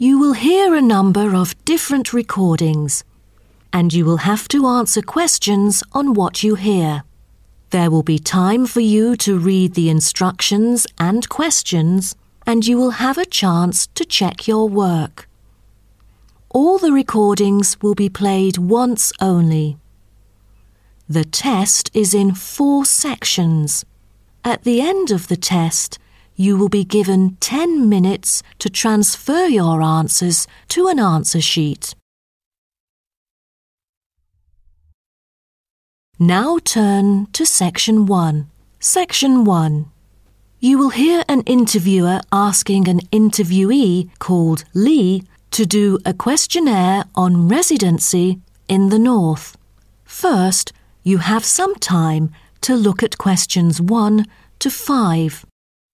You will hear a number of different recordings, and you will have to answer questions on what you hear. There will be time for you to read the instructions and questions, and you will have a chance to check your work. All the recordings will be played once only. The test is in 4 sections. At the end of the test, you will be given 10 minutes to transfer your answers to an answer sheet. Now turn to Section 1. Section 1. You will hear an interviewer asking an interviewee called Lee to do a questionnaire on residency in the North. First, you have some time to look at questions 1 to 5.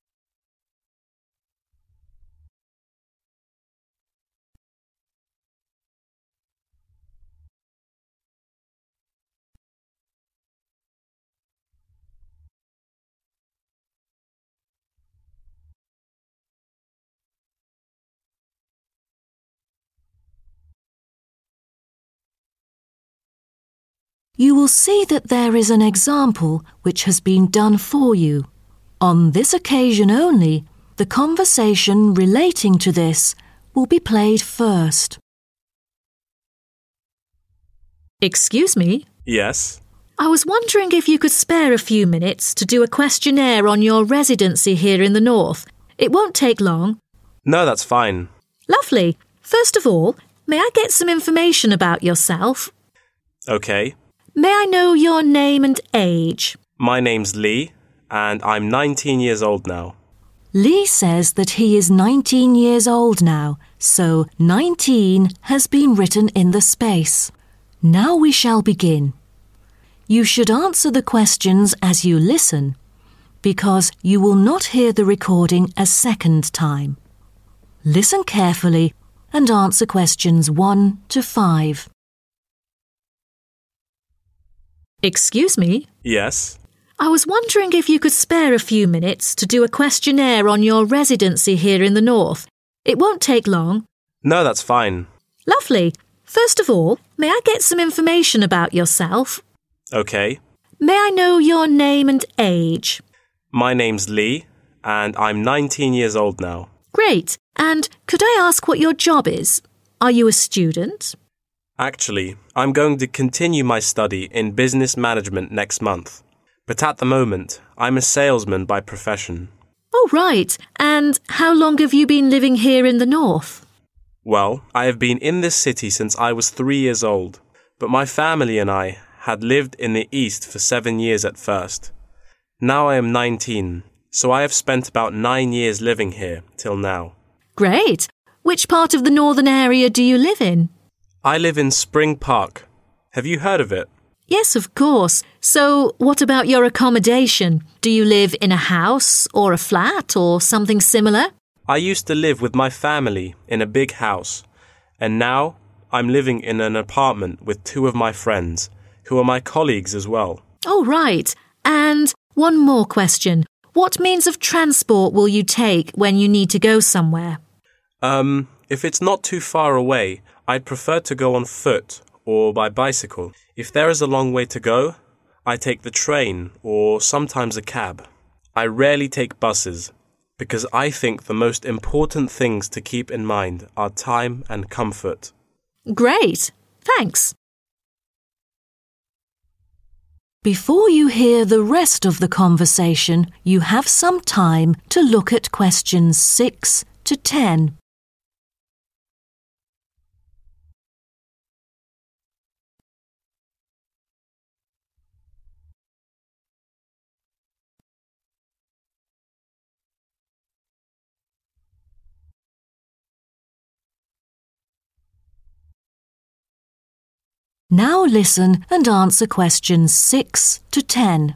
You will see that there is an example which has been done for you. On this occasion only, the conversation relating to this will be played first. Excuse me? Yes? I was wondering if you could spare a few minutes to do a questionnaire on your residency here in the North. It won't take long. No, that's fine. Lovely. First of all, may I get some information about yourself? Okay. May I know your name and age? My name's Lee, and I'm 19 years old now. Lee says that he is 19 years old now, so 19 has been written in the space. Now we shall begin. You should answer the questions as you listen, because you will not hear the recording a second time. Listen carefully and answer questions 1 to 5. Excuse me? Yes? I was wondering if you could spare a few minutes to do a questionnaire on your residency here in the North. It won't take long. No, that's fine. Lovely. First of all, may I get some information about yourself? Okay. May I know your name and age? My name's Lee, and I'm 19 years old now. Great. And could I ask what your job is? Are you a student? Actually, I'm going to continue my study in business management next month. But at the moment, I'm a salesman by profession. Oh, right. And how long have you been living here in the North? Well, I have been in this city since I was 3 years old, but my family and I had lived in the East for 7 years at first. Now I am 19, so I have spent about 9 years living here till now. Great. Which part of the northern area do you live in? I live in Spring Park. Have you heard of it? Yes, of course. So, what about your accommodation? Do you live in a house or a flat or something similar? I used to live with my family in a big house, and now I'm living in an apartment with 2 of my friends, who are my colleagues as well. Oh, right. And one more question. What means of transport will you take when you need to go somewhere? If it's not too far away, I'd prefer to go on foot or by bicycle. If there is a long way to go, I take the train or sometimes a cab. I rarely take buses because I think the most important things to keep in mind are time and comfort. Great. Thanks. Before you hear the rest of the conversation, you have some time to look at questions 6 to 10. Now listen and answer questions 6 to 10.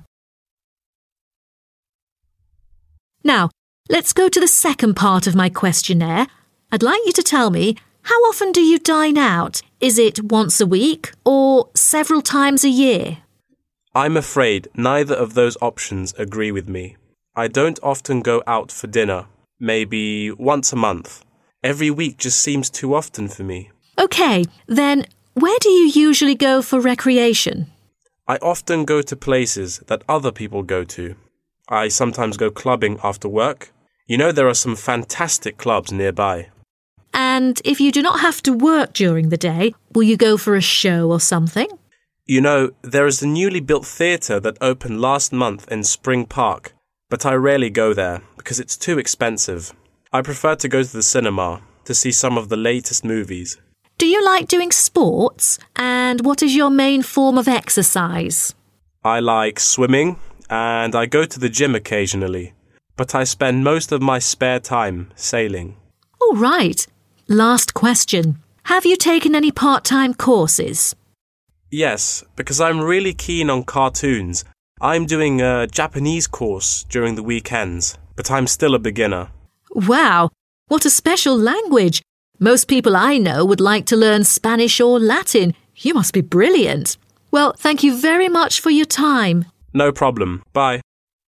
Now, let's go to the second part of my questionnaire. I'd like you to tell me, how often do you dine out? Is it once a week or several times a year? I'm afraid neither of those options agree with me. I don't often go out for dinner, maybe once a month, Every week just seems too often for me. OK, then where do you usually go for recreation? I often go to places that other people go to. I sometimes go clubbing after work. You know, there are some fantastic clubs nearby. And if you do not have to work during the day, will you go for a show or something? You know, there is a newly built theatre that opened last month in Spring Park, but I rarely go there because it's too expensive. I prefer to go to the cinema to see some of the latest movies. Do you like doing sports? And what is your main form of exercise? I like swimming and I go to the gym occasionally, but I spend most of my spare time sailing. All right. Last question. Have you taken any part-time courses? Yes, because I'm really keen on cartoons. I'm doing a Japanese course during the weekends, but I'm still a beginner. Wow, what a special language. Most people I know would like to learn Spanish or Latin. You must be brilliant. Well, thank you very much for your time. No problem. Bye.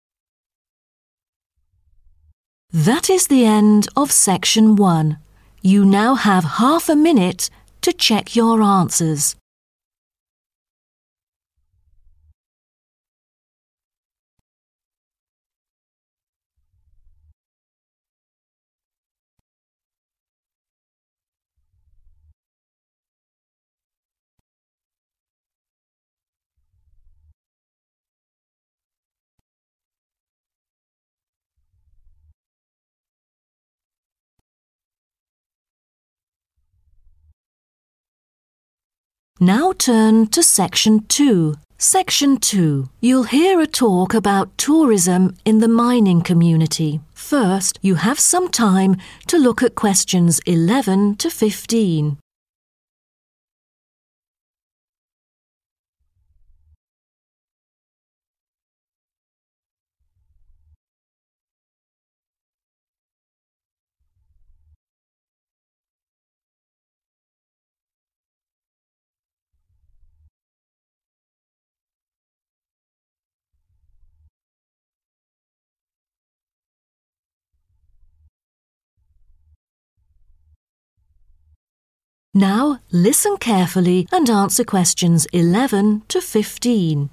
That is the end of section 1. You now have half a minute to check your answers. Now turn to Section 2. Section 2. You'll hear a talk about tourism in the mining community. First, you have some time to look at questions 11 to 15. Now, listen carefully and answer questions 11 to 15.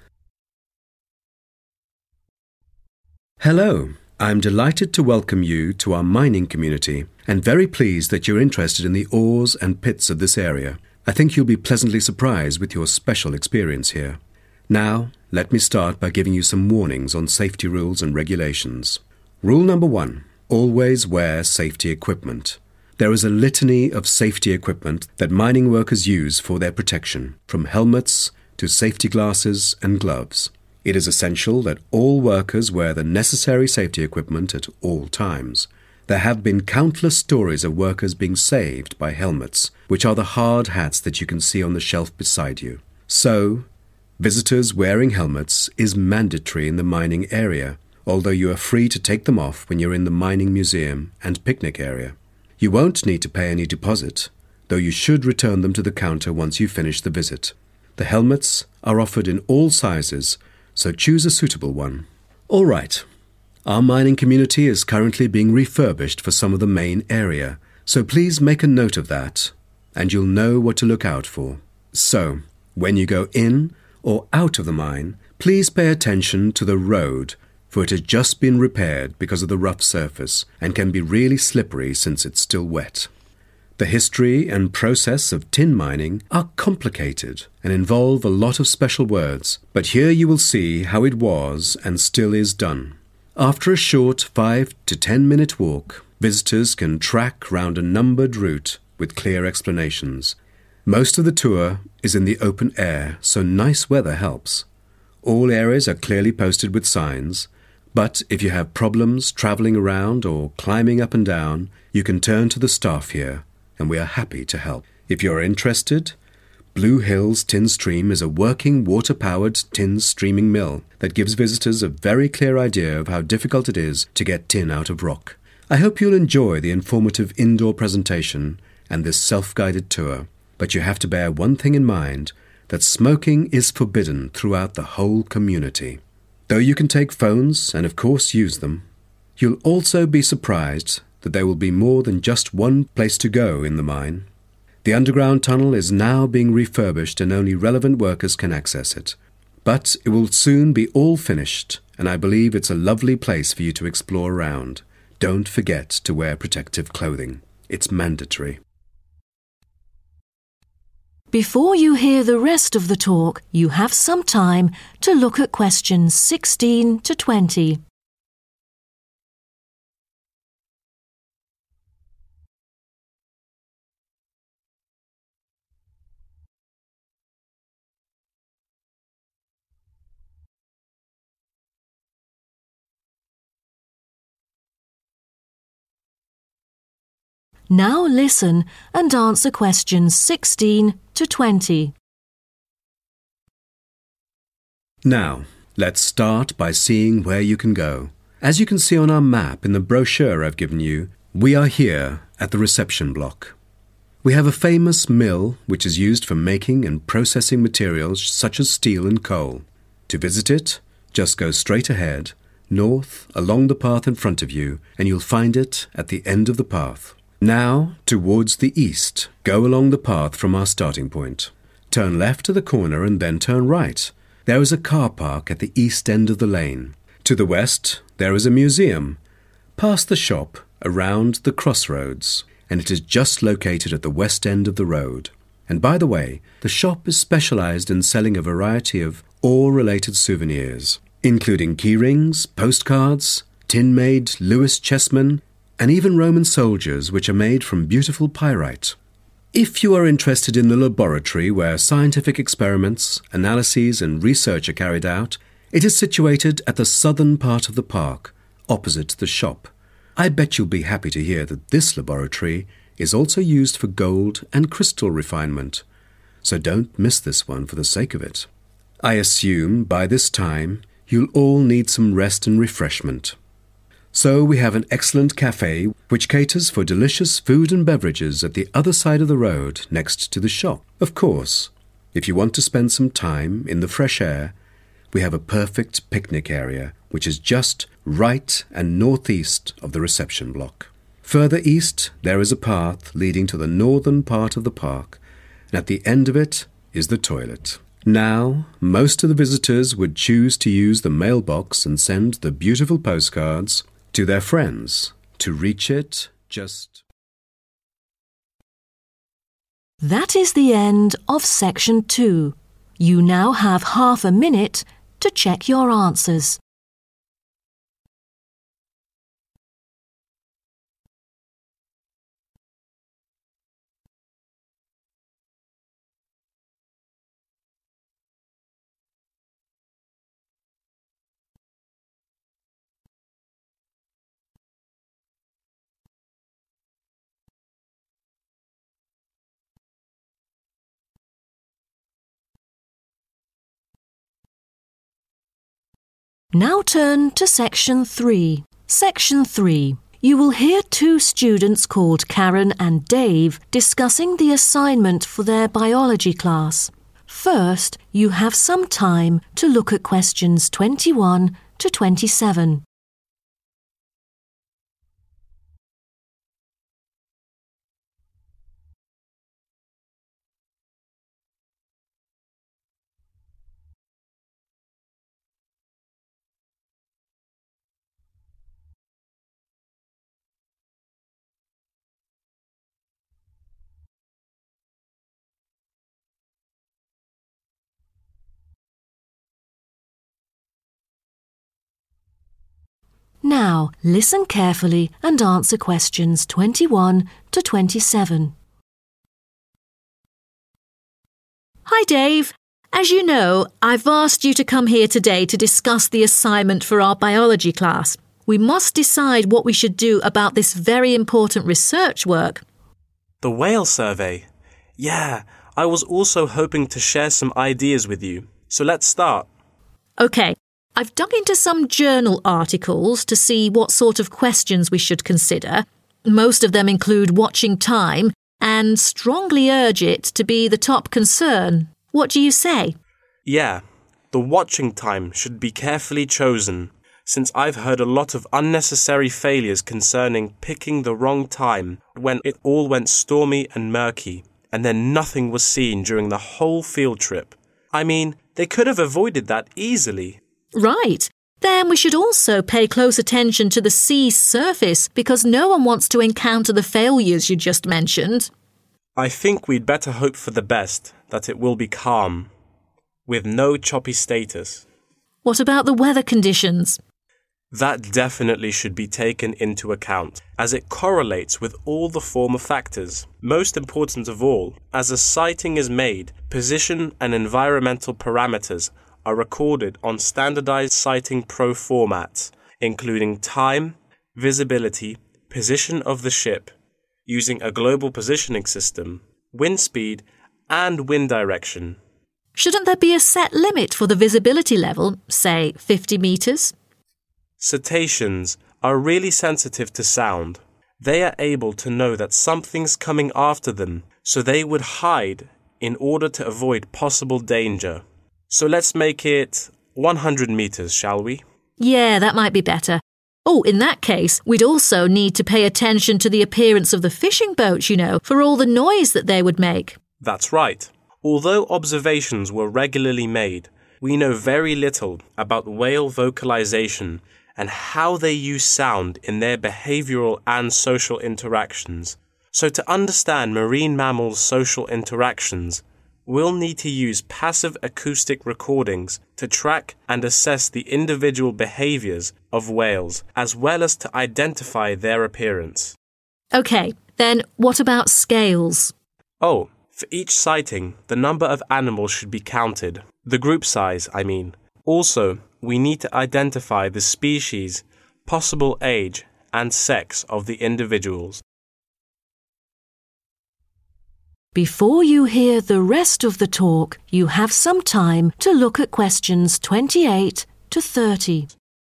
Hello, I'm delighted to welcome you to our mining community and very pleased that you're interested in the ores and pits of this area. I think you'll be pleasantly surprised with your special experience here. Now, let me start by giving you some warnings on safety rules and regulations. Rule number 1, always wear safety equipment. There is a litany of safety equipment that mining workers use for their protection, from helmets to safety glasses and gloves. It is essential that all workers wear the necessary safety equipment at all times. There have been countless stories of workers being saved by helmets, which are the hard hats that you can see on the shelf beside you. So, visitors wearing helmets is mandatory in the mining area, although you are free to take them off when you're in the mining museum and picnic area. You won't need to pay any deposit, though you should return them to the counter once you finish the visit. The helmets are offered in all sizes, so choose a suitable one. All right, our mining community is currently being refurbished for some of the main area, so please make a note of that, and you'll know what to look out for. So, when you go in or out of the mine, please pay attention to the road, for it has just been repaired because of the rough surface and can be really slippery since it's still wet. The history and process of tin mining are complicated and involve a lot of special words, but here you will see how it was and still is done. After a short 5 to 10 minute walk, visitors can track round a numbered route with clear explanations. Most of the tour is in the open air, so nice weather helps. All areas are clearly posted with signs, but if you have problems travelling around or climbing up and down, you can turn to the staff here, and we are happy to help. If you're interested, Blue Hills Tin Stream is a working water-powered tin streaming mill that gives visitors a very clear idea of how difficult it is to get tin out of rock. I hope you'll enjoy the informative indoor presentation and this self-guided tour, but you have to bear one thing in mind, that smoking is forbidden throughout the whole community. Though you can take phones and of course use them, you'll also be surprised that there will be more than just one place to go in the mine. The underground tunnel is now being refurbished and only relevant workers can access it. But it will soon be all finished, and I believe it's a lovely place for you to explore around. Don't forget to wear protective clothing. It's mandatory. Before you hear the rest of the talk, you have some time to look at questions 16 to 20. Now listen and answer questions 16 to 20. Now, let's start by seeing where you can go. As you can see on our map in the brochure I've given you, we are here at the reception block. We have a famous mill which is used for making and processing materials such as steel and coal. To visit it, just go straight ahead, north, along the path in front of you, and you'll find it at the end of the path. Now, towards the east, go along the path from our starting point. Turn left to the corner and then turn right. There is a car park at the east end of the lane. To the west, there is a museum. Past the shop, around the crossroads, and it is just located at the west end of the road. And by the way, the shop is specialized in selling a variety of ore-related souvenirs, including key rings, postcards, tin-made Lewis chessmen, and even Roman soldiers which are made from beautiful pyrite. If you are interested in the laboratory where scientific experiments, analyses and research are carried out, it is situated at the southern part of the park, opposite the shop. I bet you'll be happy to hear that this laboratory is also used for gold and crystal refinement, so don't miss this one for the sake of it. I assume by this time you'll all need some rest and refreshment. So we have an excellent cafe which caters for delicious food and beverages at the other side of the road next to the shop. Of course, if you want to spend some time in the fresh air, we have a perfect picnic area which is just right and northeast of the reception block. Further east, there is a path leading to the northern part of the park, and at the end of it is the toilet. Now, most of the visitors would choose to use the mailbox and send the beautiful postcards to their friends. To reach it, just... That is the end of section 2. You now have half a minute to check your answers. Now turn to section 3. Section 3. You will hear two students called Karen and Dave discussing the assignment for their biology class. First, you have some time to look at questions 21 to 27. Now, listen carefully and answer questions 21 to 27. Hi, Dave. As you know, I've asked you to come here today to discuss the assignment for our biology class. We must decide what we should do about this very important research work. The whale survey. Yeah, I was also hoping to share some ideas with you. So let's start. OK. I've dug into some journal articles to see what sort of questions we should consider. Most of them include watching time and strongly urge it to be the top concern. What do you say? Yeah, the watching time should be carefully chosen. since I've heard a lot of unnecessary failures concerning picking the wrong time when it all went stormy and murky, and then nothing was seen during the whole field trip. I mean, they could have avoided that easily. Right. Then we should also pay close attention to the sea's surface because no one wants to encounter the failures you just mentioned. I think we'd better hope for the best, that it will be calm, with no choppy status. What about the weather conditions? That definitely should be taken into account, as it correlates with all the former factors. Most important of all, as a sighting is made, position and environmental parameters are recorded on standardized sighting pro formats, including time, visibility, position of the ship, using a global positioning system, wind speed, and wind direction. Shouldn't there be a set limit for the visibility level, say 50 metres? Cetaceans are really sensitive to sound. They are able to know that something's coming after them, so they would hide in order to avoid possible danger. So let's make it 100 metres, shall we? Yeah, that might be better. Oh, in that case, we'd also need to pay attention to the appearance of the fishing boats, for all the noise that they would make. That's right. Although observations were regularly made, we know very little about whale vocalization and how they use sound in their behavioral and social interactions. So to understand marine mammals' social interactions, we'll need to use passive acoustic recordings to track and assess the individual behaviors of whales, as well as to identify their appearance. OK, then what about scales? Oh, for each sighting, the number of animals should be counted. The group size, I mean. Also, we need to identify the species, possible age, and sex of the individuals. Before you hear the rest of the talk, you have some time to look at questions 28 to 30.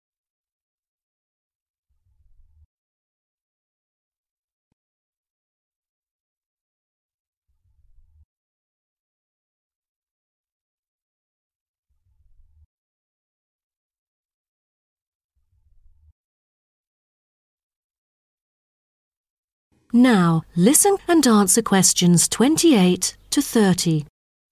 Now, listen and answer questions 28 to 30.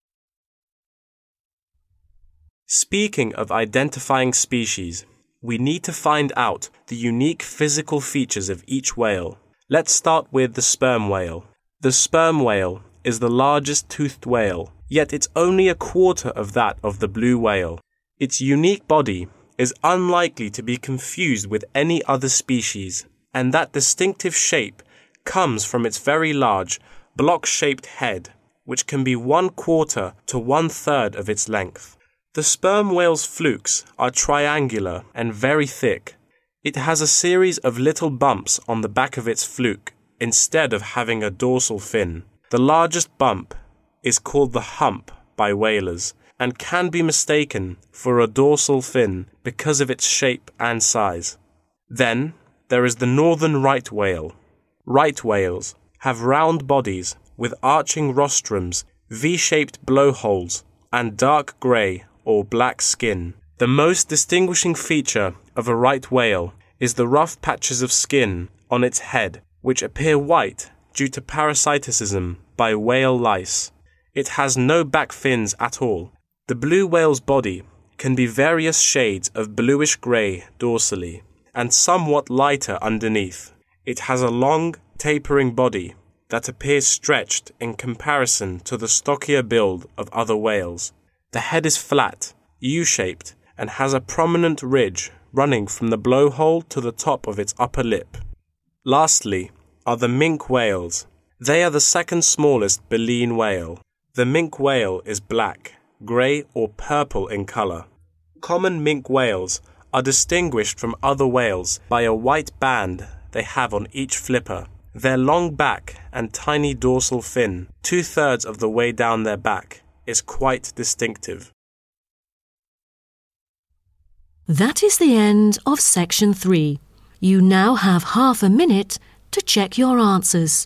Speaking of identifying species, we need to find out the unique physical features of each whale. Let's start with the sperm whale. The sperm whale is the largest toothed whale, yet it's only a quarter of that of the blue whale. Its unique body is unlikely to be confused with any other species, and that distinctive shape comes from its very large, block-shaped head, which can be 1/4 to 1/3 of its length. The sperm whale's flukes are triangular and very thick. It has a series of little bumps on the back of its fluke instead of having a dorsal fin. The largest bump is called the hump by whalers and can be mistaken for a dorsal fin because of its shape and size. Then there is the northern right whale. Right whales have round bodies with arching rostrums, V-shaped blowholes, and dark grey or black skin. The most distinguishing feature of a right whale is the rough patches of skin on its head, which appear white due to parasitism by whale lice. It has no back fins at all. The blue whale's body can be various shades of bluish-grey dorsally and somewhat lighter underneath. It has a long, tapering body that appears stretched in comparison to the stockier build of other whales. The head is flat, U-shaped, and has a prominent ridge running from the blowhole to the top of its upper lip. Lastly are the minke whales. They are the second smallest baleen whale. The minke whale is black, grey or purple in colour. Common minke whales are distinguished from other whales by a white band they have on each flipper. Their long back and tiny dorsal fin, 2/3 of the way down their back, is quite distinctive. That is the end of section 3. You now have half a minute to check your answers.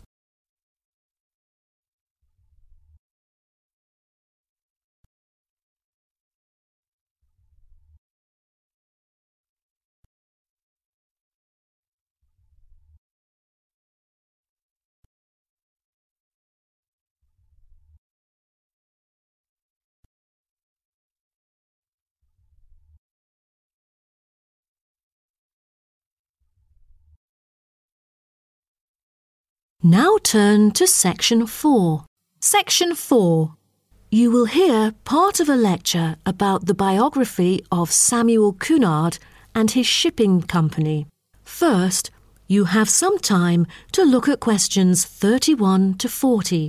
Now turn to Section 4. Section 4. You will hear part of a lecture about the biography of Samuel Cunard and his shipping company. First, you have some time to look at questions 31 to 40.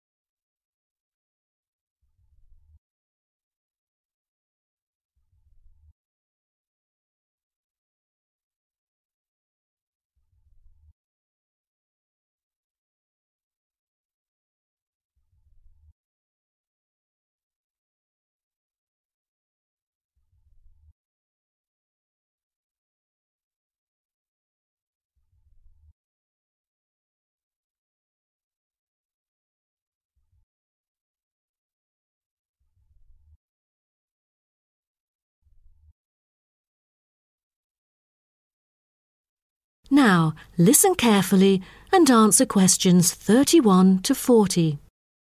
Now, listen carefully and answer questions 31 to 40.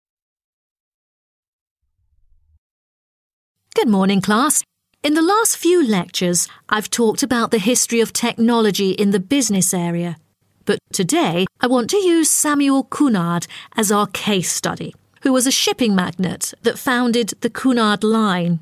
Good morning, class. In the last few lectures, I've talked about the history of technology in the business area. But today, I want to use Samuel Cunard as our case study, who was a shipping magnate that founded the Cunard Line.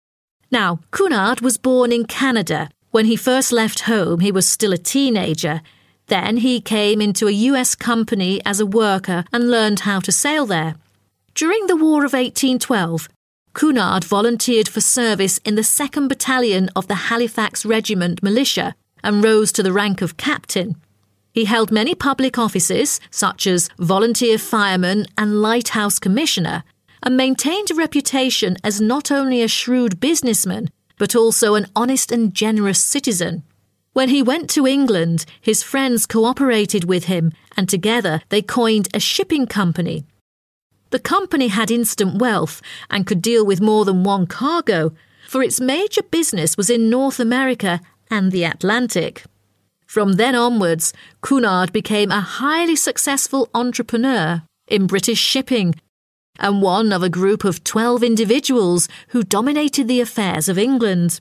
Now, Cunard was born in Canada. When he first left home, he was still a teenager. Then he came into a US company as a worker and learned how to sail there. During the War of 1812, Cunard volunteered for service in the 2nd Battalion of the Halifax Regiment Militia and rose to the rank of captain. He held many public offices, such as volunteer fireman and lighthouse commissioner, and maintained a reputation as not only a shrewd businessman, but also an honest and generous citizen. When he went to England, his friends cooperated with him, and together they coined a shipping company. The company had instant wealth and could deal with more than one cargo, for its major business was in North America and the Atlantic. From then onwards, Cunard became a highly successful entrepreneur in British shipping, and one of a group of 12 individuals who dominated the affairs of England.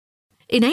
In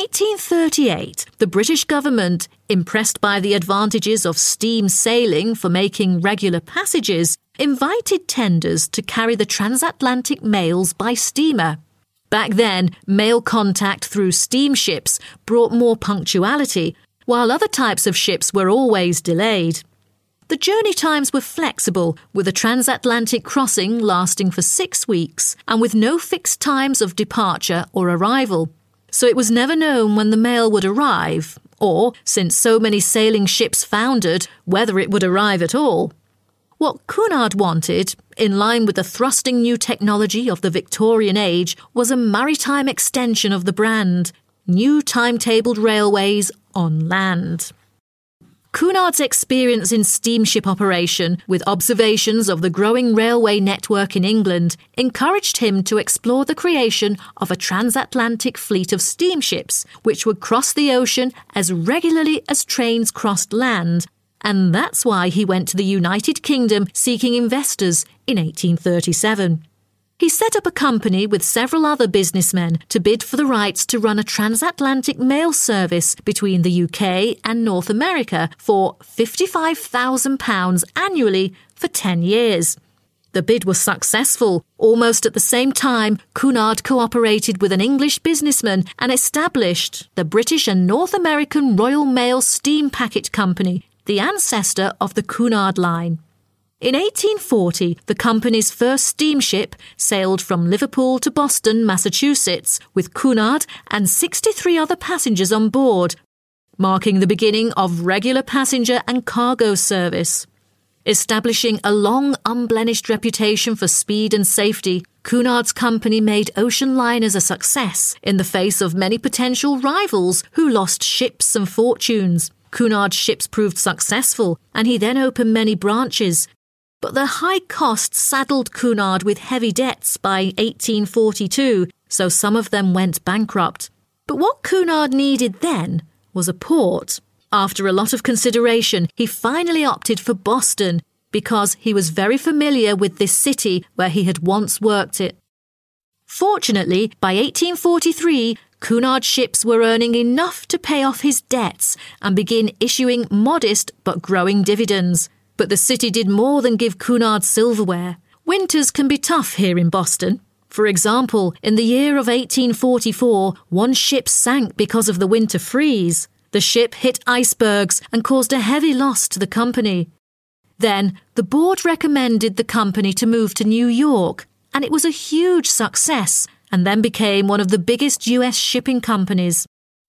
1838, the British government, impressed by the advantages of steam sailing for making regular passages, invited tenders to carry the transatlantic mails by steamer. Back then, mail contact through steamships brought more punctuality, while other types of ships were always delayed. The journey times were flexible, with a transatlantic crossing lasting for 6 weeks and with no fixed times of departure or arrival. So it was never known when the mail would arrive, or, since so many sailing ships foundered, whether it would arrive at all. What Cunard wanted, in line with the thrusting new technology of the Victorian age, was a maritime extension of the brand, new timetabled railways on land. Cunard's experience in steamship operation, with observations of the growing railway network in England, encouraged him to explore the creation of a transatlantic fleet of steamships, which would cross the ocean as regularly as trains crossed land, and that's why he went to the United Kingdom seeking investors in 1837. He set up a company with several other businessmen to bid for the rights to run a transatlantic mail service between the UK and North America for £55,000 annually for 10 years. The bid was successful. Almost at the same time, Cunard cooperated with an English businessman and established the British and North American Royal Mail Steam Packet Company, the ancestor of the Cunard Line. In 1840, the company's first steamship sailed from Liverpool to Boston, Massachusetts, with Cunard and 63 other passengers on board, marking the beginning of regular passenger and cargo service. Establishing a long, unblemished reputation for speed and safety, Cunard's company made ocean liners a success in the face of many potential rivals who lost ships and fortunes. Cunard's ships proved successful, and he then opened many branches. But the high costs saddled Cunard with heavy debts by 1842, so some of them went bankrupt. But what Cunard needed then was a port. After a lot of consideration, he finally opted for Boston because he was very familiar with this city where he had once worked it. Fortunately, by 1843, Cunard's ships were earning enough to pay off his debts and begin issuing modest but growing dividends. But the city did more than give Cunard silverware. Winters can be tough here in Boston. For example, in the year of 1844, one ship sank because of the winter freeze. The ship hit icebergs and caused a heavy loss to the company. Then, the board recommended the company to move to New York, and it was a huge success, and then became one of the biggest US shipping companies.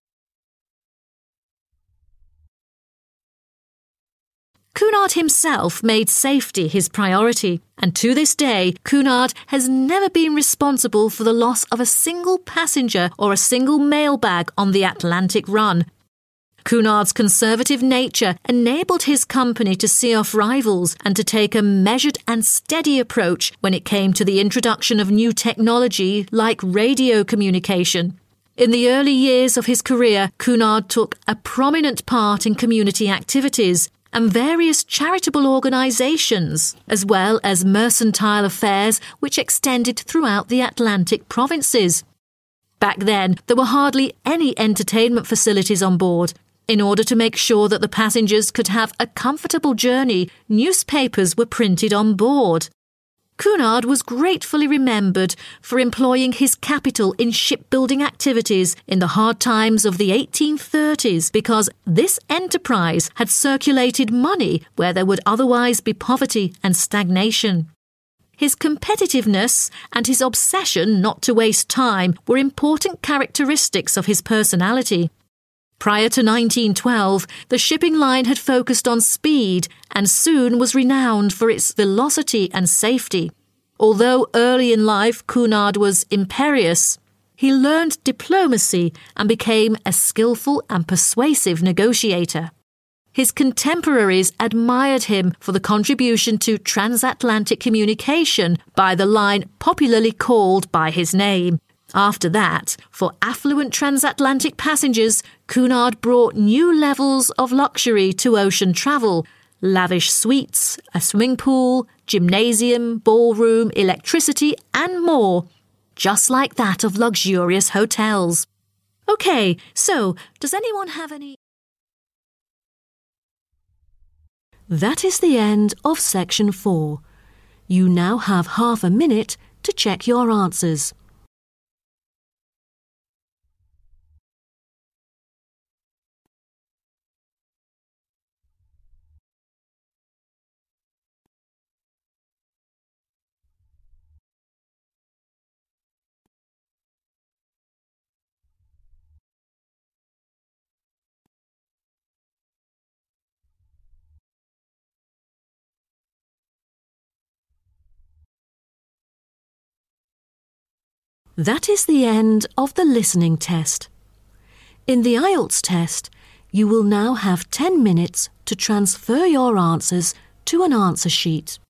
Cunard himself made safety his priority, and to this day, Cunard has never been responsible for the loss of a single passenger or a single mail bag on the Atlantic run. Cunard's conservative nature enabled his company to see off rivals and to take a measured and steady approach when it came to the introduction of new technology like radio communication. In the early years of his career, Cunard took a prominent part in community activities and various charitable organisations, as well as mercantile affairs which extended throughout the Atlantic provinces. Back then, there were hardly any entertainment facilities on board. In order to make sure that the passengers could have a comfortable journey, newspapers were printed on board. Cunard was gratefully remembered for employing his capital in shipbuilding activities in the hard times of the 1830s because this enterprise had circulated money where there would otherwise be poverty and stagnation. His competitiveness and his obsession not to waste time were important characteristics of his personality. Prior to 1912, the shipping line had focused on speed and soon was renowned for its velocity and safety. Although early in life Cunard was imperious, he learned diplomacy and became a skillful and persuasive negotiator. His contemporaries admired him for the contribution to transatlantic communication by the line popularly called by his name. After that, for affluent transatlantic passengers, Cunard brought new levels of luxury to ocean travel: lavish suites, a swimming pool, gymnasium, ballroom, electricity, and more, just like that of luxurious hotels. OK, so does anyone have any... That is the end of section 4. You now have half a minute to check your answers. That is the end of the listening test. In the IELTS test, you will now have 10 minutes to transfer your answers to an answer sheet.